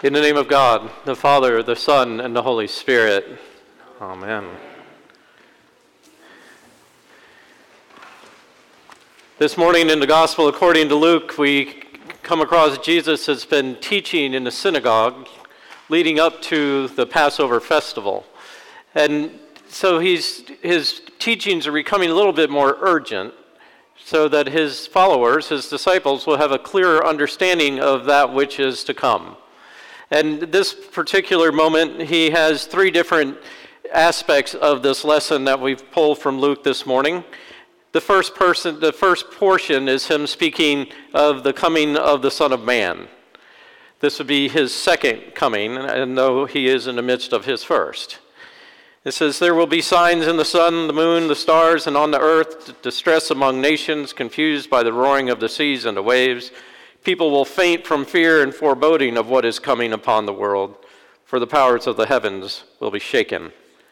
In the name of God, the Father, the Son, and the Holy Spirit. Amen. This morning in the Gospel according to Luke, we come across Jesus has been teaching in the synagogue leading up to the Passover festival. And so his teachings are becoming a little bit more urgent so that his followers, his disciples, will have a clearer understanding of that which is to come. And this particular moment, he has three different aspects of this lesson that we've pulled from Luke this morning. The first portion is him speaking of the coming of the Son of Man. This would be his second coming, and though he is in the midst of his first. It says, "There will be signs in the sun, the moon, the stars, and on the earth, distress among nations, confused by the roaring of the seas and the waves. People will faint from fear and foreboding of what is coming upon the world, for the powers of the heavens will be shaken."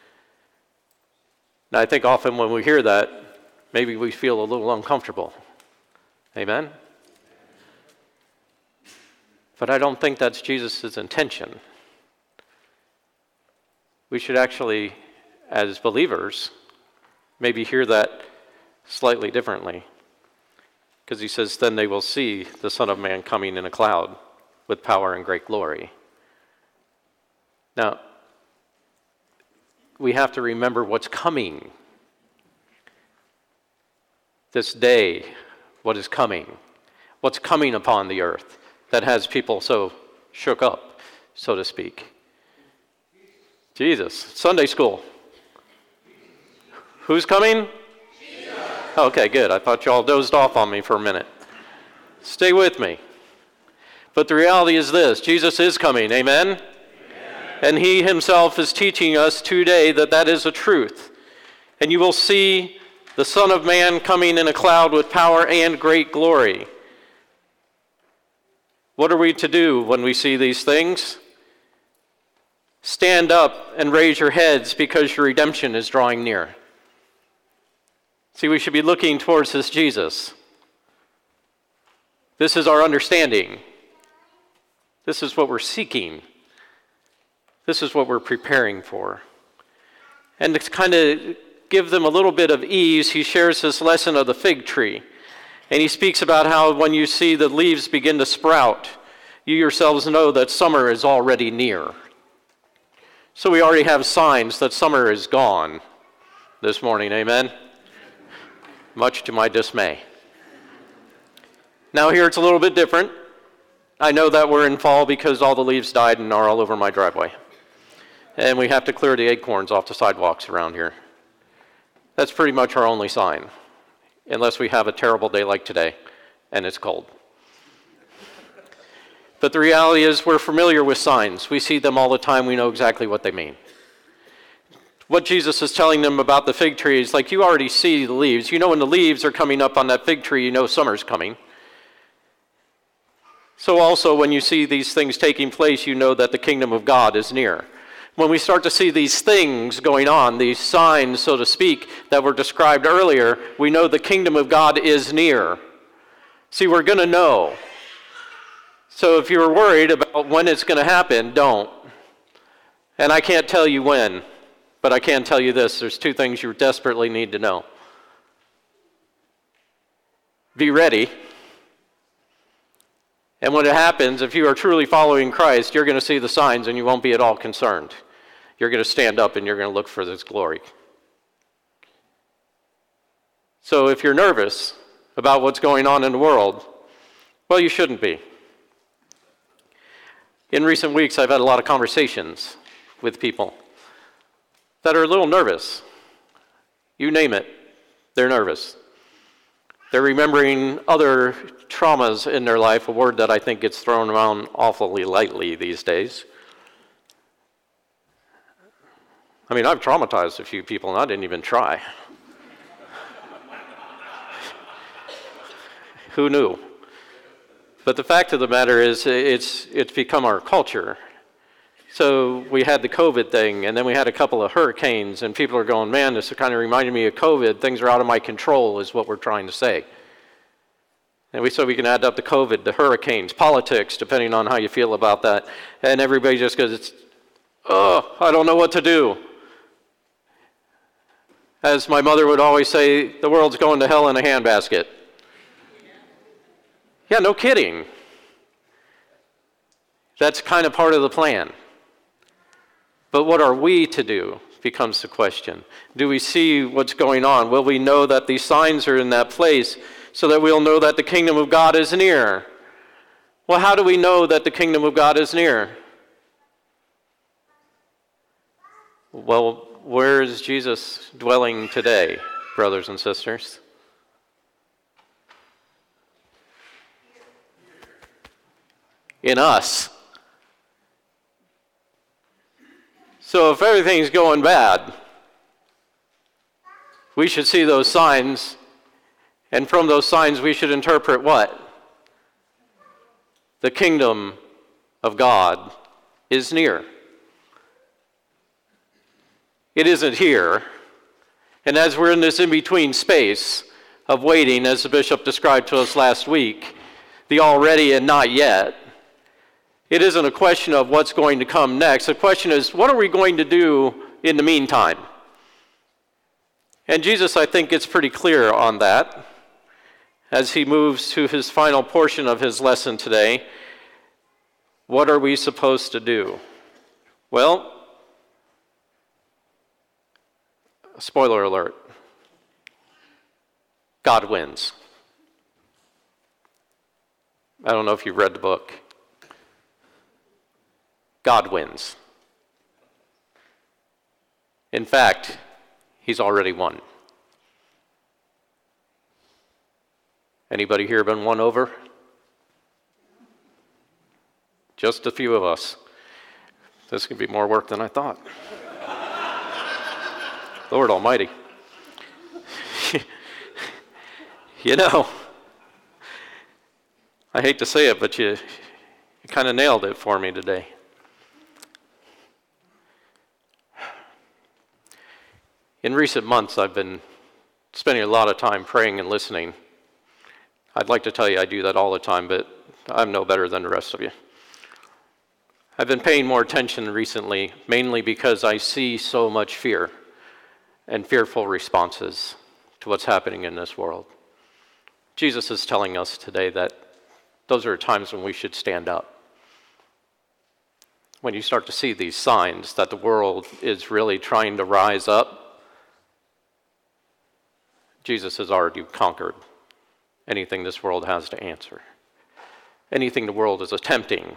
Now, I think often when we hear that, maybe we feel a little uncomfortable. Amen? But I don't think that's Jesus' intention. We should actually, as believers, maybe hear that slightly differently. Because he says, then they will see the Son of Man coming in a cloud with power and great glory. Now, we have to remember what's coming. This day, what is coming? What's coming upon the earth that has people so shook up, so to speak? Jesus. Sunday school. Who's coming? Okay, good. I thought you all dozed off on me for a minute. Stay with me. But the reality is this: Jesus is coming, amen? Amen. And he himself is teaching us today that that is a truth. And you will see the Son of Man coming in a cloud with power and great glory. What are we to do when we see these things? Stand up and raise your heads, because your redemption is drawing near. See, we should be looking towards this Jesus. This is our understanding. This is what we're seeking. This is what we're preparing for. And to kind of give them a little bit of ease, he shares this lesson of the fig tree. And he speaks about how when you see the leaves begin to sprout, you yourselves know that summer is already near. So we already have signs that summer is gone this morning, amen? Much to my dismay. Now here it's a little bit different. I know that we're in fall because all the leaves died and are all over my driveway. And we have to clear the acorns off the sidewalks around here. That's pretty much our only sign, unless we have a terrible day like today and it's cold. But the reality is we're familiar with signs. We see them all the time. We know exactly what they mean. What Jesus is telling them about the fig tree is like, you already see the leaves. You know when the leaves are coming up on that fig tree, you know summer's coming. So also when you see these things taking place, you know that the kingdom of God is near. When we start to see these things going on, these signs, so to speak, that were described earlier, we know the kingdom of God is near. See, we're going to know. So if you're worried about when it's going to happen, don't. And I can't tell you when. But I can tell you this: there's two things you desperately need to know. Be ready. And when it happens, if you are truly following Christ, you're going to see the signs and you won't be at all concerned. You're going to stand up and you're going to look for this glory. So if you're nervous about what's going on in the world, well, you shouldn't be. In recent weeks, I've had a lot of conversations with people that are a little nervous. You name it, they're nervous. They're remembering other traumas in their life, a word that I think gets thrown around awfully lightly these days. I mean, I've traumatized a few people and I didn't even try. Who knew? But the fact of the matter is, it's become our culture. So we had the COVID thing, and then we had a couple of hurricanes, and people are going, man, this kind of reminded me of COVID. Things are out of my control, is what we're trying to say. And so we can add up the COVID, the hurricanes, politics, depending on how you feel about that. And everybody just goes, I don't know what to do. As my mother would always say, the world's going to hell in a handbasket. Yeah, no kidding. That's kind of part of the plan. But what are we to do becomes the question. Do we see what's going on? Will we know that these signs are in that place so that we'll know that the kingdom of God is near? Well, how do we know that the kingdom of God is near? Well, where is Jesus dwelling today, brothers and sisters? In us. So if everything's going bad, we should see those signs, and from those signs we should interpret what? The kingdom of God is near. It isn't here. And as we're in this in-between space of waiting, as the bishop described to us last week, the already and not yet, it isn't a question of what's going to come next. The question is, what are we going to do in the meantime? And Jesus, I think, gets pretty clear on that as he moves to his final portion of his lesson today. What are we supposed to do? Well, spoiler alert, God wins. I don't know if you've read the book. God wins. In fact, he's already won. Anybody here been won over? Just a few of us. This could be more work than I thought. Lord Almighty. You know, I hate to say it, but you kind of nailed it for me today. In recent months, I've been spending a lot of time praying and listening. I'd like to tell you I do that all the time, but I'm no better than the rest of you. I've been paying more attention recently, mainly because I see so much fear and fearful responses to what's happening in this world. Jesus is telling us today that those are times when we should stand up. When you start to see these signs that the world is really trying to rise up, Jesus has already conquered anything this world has to answer. Anything the world is attempting,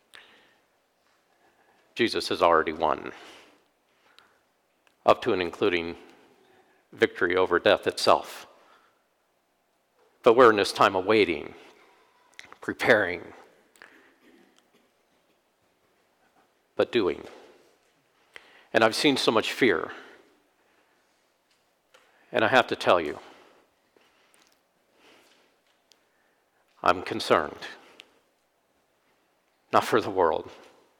Jesus has already won, up to and including victory over death itself. But we're in this time of waiting, preparing, but doing. And I've seen so much fear. And I have to tell you, I'm concerned. Not for the world.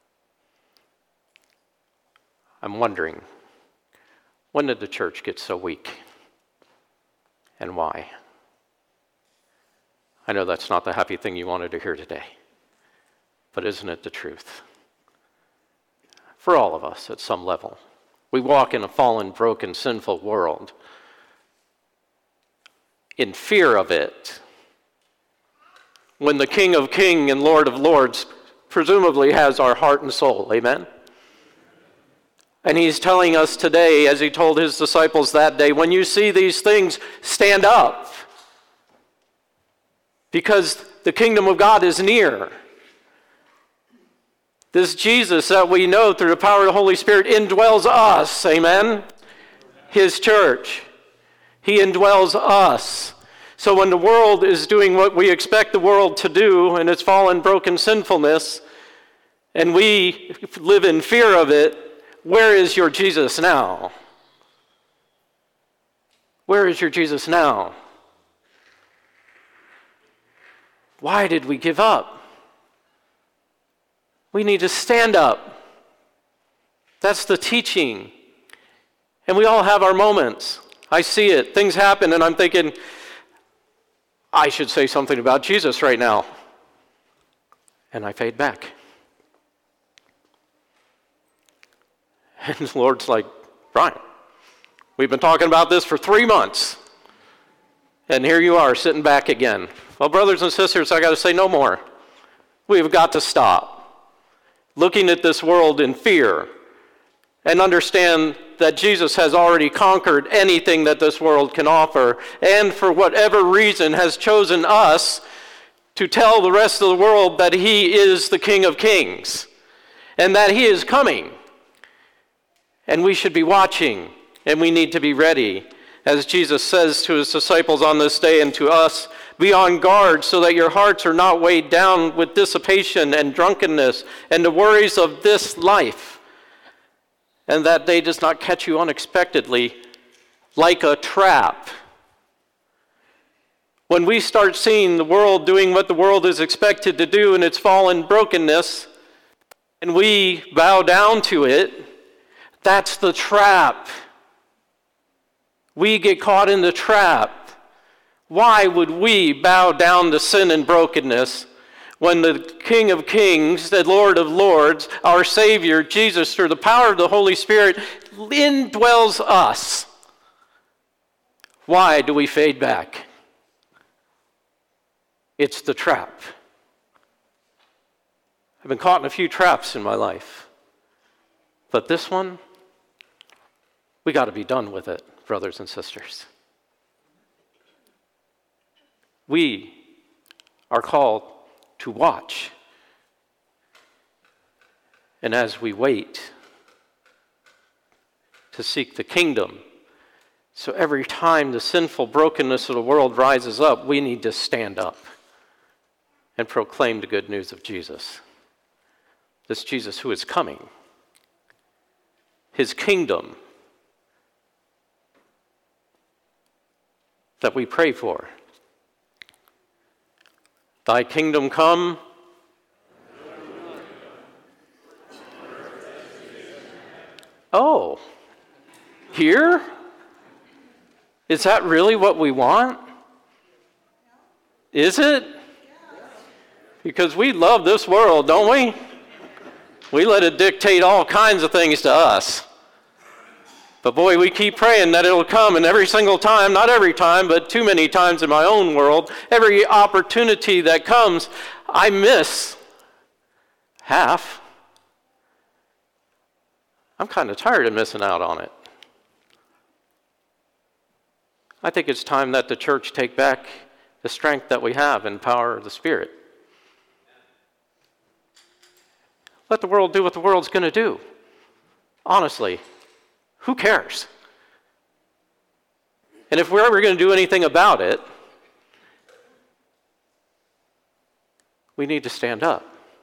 I'm wondering, when did the church get so weak? And why? I know that's not the happy thing you wanted to hear today, but isn't it the truth? For all of us at some level. We walk in a fallen, broken, sinful world in fear of it, when the King of Kings and Lord of Lords presumably has our heart and soul. Amen? And he's telling us today, as he told his disciples that day, when you see these things, stand up. Because the kingdom of God is near. This Jesus that we know through the power of the Holy Spirit indwells us. Amen? His church. He indwells us. So when the world is doing what we expect the world to do in its fallen, broken sinfulness, and we live in fear of it, where is your Jesus now? Where is your Jesus now? Why did we give up? We need to stand up. That's the teaching. And we all have our moments. I see it. Things happen, and I'm thinking, I should say something about Jesus right now. And I fade back. And the Lord's like, Brian, we've been talking about this for 3 months. And here you are sitting back again. Well, brothers and sisters, I got to say no more. We've got to stop looking at this world in fear and understand that Jesus has already conquered anything that this world can offer, and for whatever reason has chosen us to tell the rest of the world that he is the King of Kings and that he is coming. And we should be watching, and we need to be ready. As Jesus says to his disciples on this day and to us, be on guard so that your hearts are not weighed down with dissipation and drunkenness and the worries of this life, and that day does not catch you unexpectedly like a trap. When we start seeing the world doing what the world is expected to do in its fallen brokenness, and we bow down to it, that's the trap. We get caught in the trap. Why would we bow down to sin and brokenness when the King of Kings, the Lord of Lords, our Savior, Jesus, through the power of the Holy Spirit, indwells us? Why do we fade back? It's the trap. I've been caught in a few traps in my life. But this one, we got to be done with it, brothers and sisters. We are called to watch. And as we wait to seek the kingdom, so every time the sinful brokenness of the world rises up, we need to stand up and proclaim the good news of Jesus. This Jesus who is coming. His kingdom that we pray for. Thy kingdom come. Oh, here? Is that really what we want? Is it? Because we love this world, don't we? We let it dictate all kinds of things to us. But boy, we keep praying that it'll come, and every single time, not every time, but too many times in my own world, every opportunity that comes, I miss half. I'm kind of tired of missing out on it. I think it's time that the church take back the strength that we have in the power of the Spirit. Let the world do what the world's going to do. Honestly, who cares? And if we're ever going to do anything about it, we need to stand up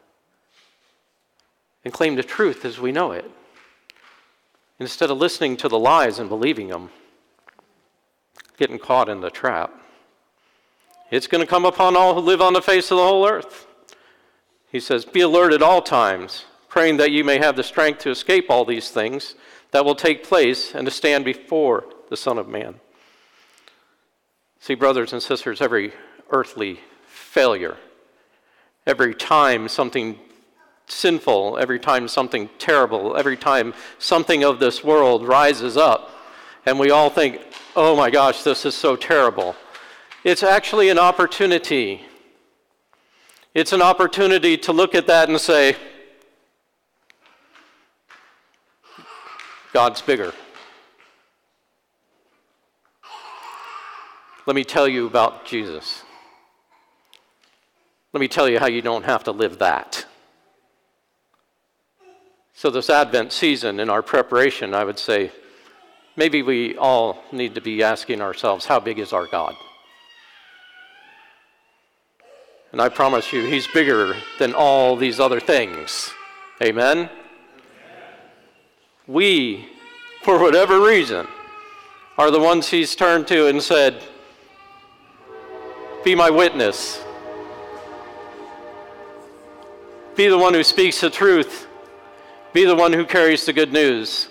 and claim the truth as we know it, instead of listening to the lies and believing them, getting caught in the trap. It's going to come upon all who live on the face of the whole earth. He says, be alert at all times, praying that you may have the strength to escape all these things that will take place and to stand before the Son of Man. See, brothers and sisters, every earthly failure, every time something sinful, every time something terrible, every time something of this world rises up, and we all think, oh my gosh, this is so terrible. It's actually an opportunity. It's an opportunity to look at that and say, God's bigger. Let me tell you about Jesus. Let me tell you how you don't have to live that. So this Advent season, in our preparation, I would say, maybe we all need to be asking ourselves, how big is our God? And I promise you, he's bigger than all these other things. Amen? We, for whatever reason, are the ones he's turned to and said, be my witness. Be the one who speaks the truth. Be the one who carries the good news.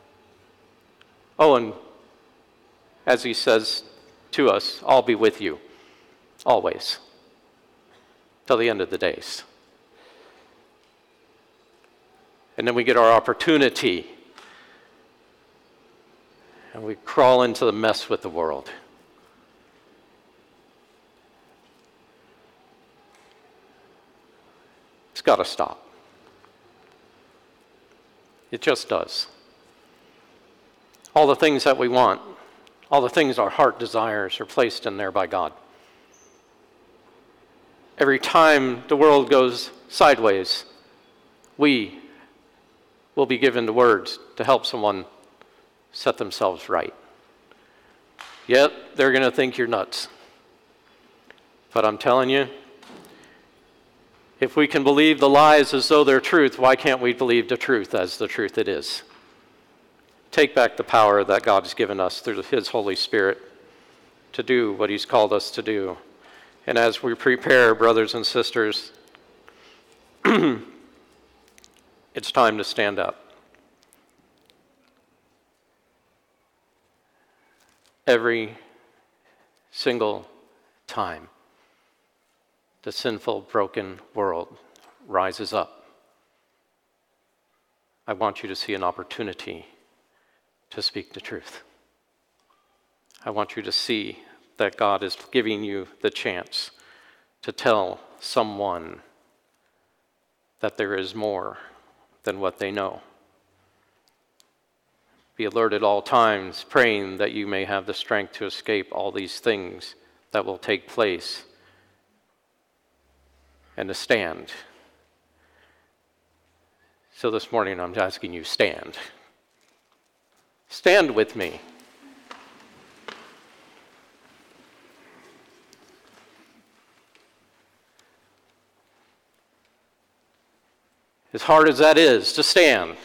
Oh, and as he says to us, I'll be with you. always, till the end of the days. And then we get our opportunity, and we crawl into the mess with the world. It's got to stop. It just does. All the things that we want, all the things our heart desires are placed in there by God. Every time the world goes sideways, we will be given the words to help someone set themselves right. Yet, they're going to think you're nuts. But I'm telling you, if we can believe the lies as though they're truth, why can't we believe the truth as the truth it is? Take back the power that God has given us through His Holy Spirit to do what He's called us to do. And as we prepare, brothers and sisters, it's time to stand up. Every single time the sinful, broken world rises up, I want you to see an opportunity to speak the truth. I want you to see that God is giving you the chance to tell someone that there is more than what they know. Be alert at all times, praying that you may have the strength to escape all these things that will take place and to stand. So this morning I'm asking you, stand. Stand with me. As hard as that is to stand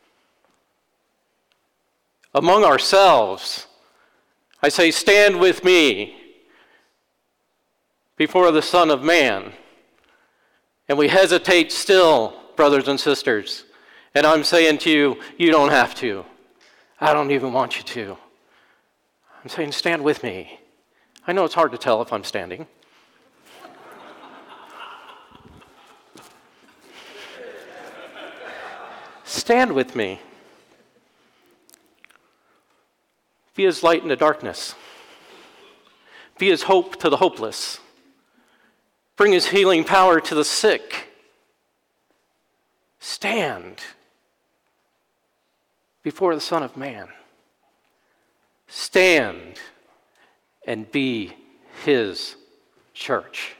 among ourselves, I say, stand with me before the Son of Man. And we hesitate still, brothers and sisters. And I'm saying to you, you don't have to. I don't even want you to. I'm saying, stand with me. I know it's hard to tell if I'm standing. Stand with me. Be as light in the darkness. Be as hope to the hopeless. Bring His healing power to the sick. Stand before the Son of Man. Stand and be His church.